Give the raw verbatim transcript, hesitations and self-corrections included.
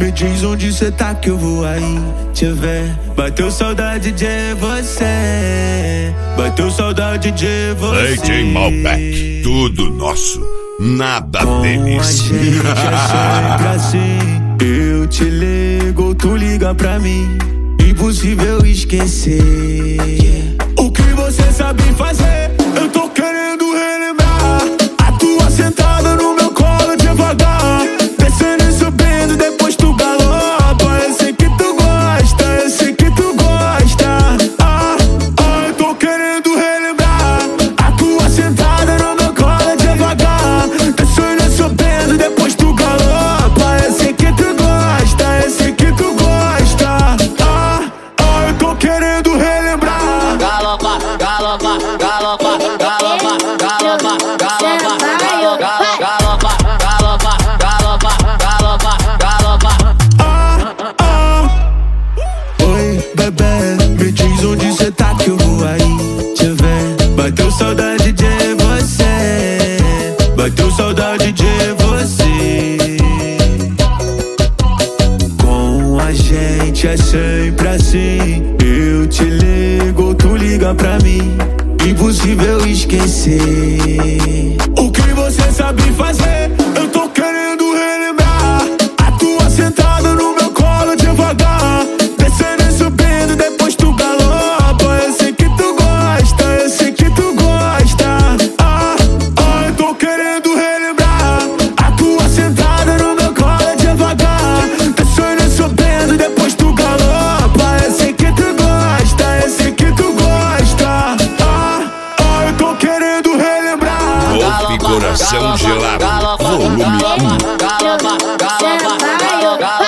me diz onde cê tá que eu vou aí te ver. Bateu saudade de você, bateu saudade de você. D J Malbec, tudo nosso, nada deles. Com a gente é sempre assim. Eu te ligo, tu liga pra mim. Impossível esquecer o que você sabe fazer. Eu tô querendo relembrar a tua sentada no meu colo devagar, descendo e subindo, depois tu galopa. Eu sei que tu gosta, eu sei que tu gosta. Ah, ah, eu tô querendo relembrar a tua sentada no meu colo devagar, descendo e subindo, depois tu galopa. Eu sei que tu gosta, eu sei que tu gosta. Ah, ah, eu tô querendo relembrar. Galopa, galopa, galopa, galopa, galopa, galopa, galopa, galopa, galopa, galopa, galopa. Ah, ah. Oi, bebê, me diz onde cê tá que eu vou aí te ver. Bateu saudade de você, bateu saudade de você. Com a gente é sempre assim. Eu te ligo, tu liga pra mim. Impossível esquecer o que você sabe fazer. Eu tô querendo relembrar a tua sentada no meu colo devagar, descendo e subindo, depois tu galopa. Eu sei que tu gosta, eu sei que tu gosta. Ah, ah, eu tô querendo relembrar a tua sentada no meu colo devagar, descendo e subindo, depois tu galopa. Eu sei que tu gosta, eu sei que tu gosta. Ah, ah, eu tô querendo relembrar. Golpe Coração Gelado, volume um. Galopa, galopa, galopa, galopa.